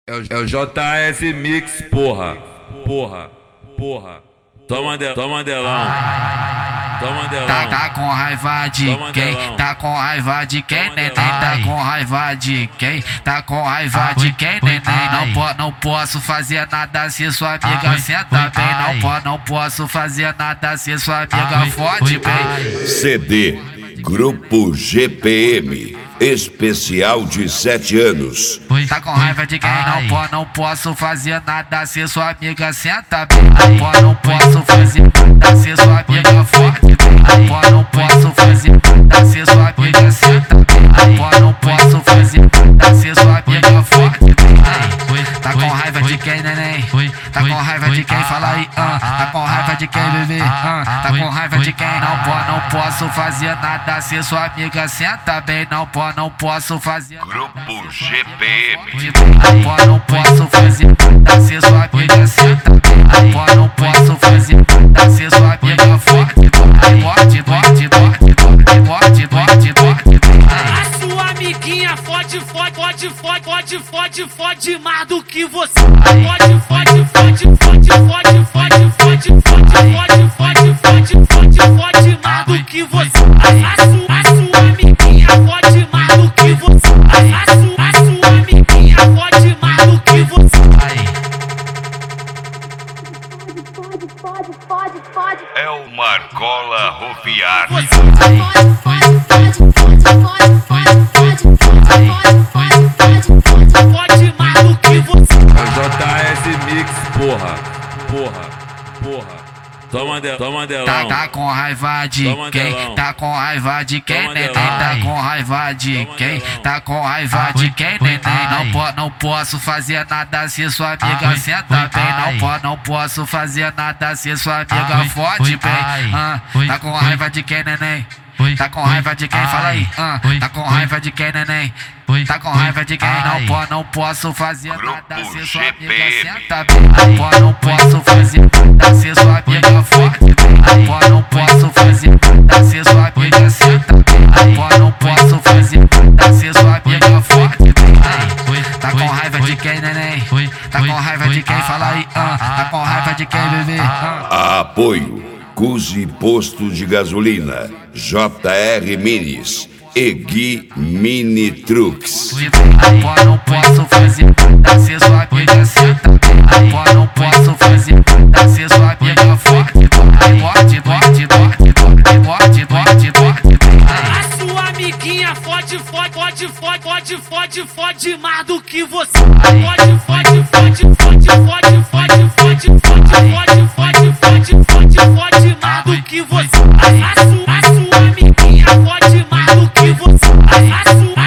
É o JS Mix, porra. Toma delão. Toma delão. Tá com raiva de quem? Tá com raiva de quem, neném? Tá com raiva de quem? Tá com raiva de quem, neném? Não posso fazer nada se sua amiga senta bem. Não posso fazer nada se sua amiga fode bem. CD Grupo GPM Especial de 7 anos. Tá com raiva de quem? Não posso fazer nada se sua amiga senta bem. Não posso fazer nada se sua amiga fode bem. Não posso fazer nada se sua amiga senta bem. Não posso fazer nada se sua amiga fode bem. Tá com raiva de quem, neném? Tá com raiva de quem? Fala aí, tá com raiva de quem, bebê? Tá com raiva de quem? Não posso fazer nada se sua amiga senta bem. Não posso fazer Grupo GPM. Não posso fazer nada se sua amiga senta bem. Não posso fazer nada se sua amiga fode. A sua amiguinha fode mais do que você. Fode mais do que você. A sua amiguinha fode mais do que você. A sua amiguinha fode mais do que você. Pode. É o Marcola Rofiar. Fode mais do que você. É o JS Mix, porra. Toma delão. Tá com raiva de quem? Tá com raiva de quem, neném? Tá com raiva de quem? Tá com raiva de quem, neném? Não posso fazer nada se sua amiga senta bem. Não posso fazer nada se sua amiga fode bem. Tá com raiva de quem, neném? Tá com raiva de quem? Fala aí, tá com raiva de quem, neném? Tá com raiva de quem? Não posso fazer nada se sua amiga senta bem. Não posso fazer nada se sua amiga fode bem. Não posso fazer nada se sua amiga senta bem. Não posso fazer nada se sua amiga fode bem. Tá com raiva de quem, neném? Tá com raiva de quem? Fala aí, tá com raiva de quem, bebê? Apoio Cusi Posto de Gasolina, JR Minis e Gui Mini Trucks. Não posso fazer nada se sua amiga senta bem. Não posso fazer nada se sua amiga fode. A sua amiguinha fode mais do que você. Fode mais do que você. A sua amiguinha fode mais do que você.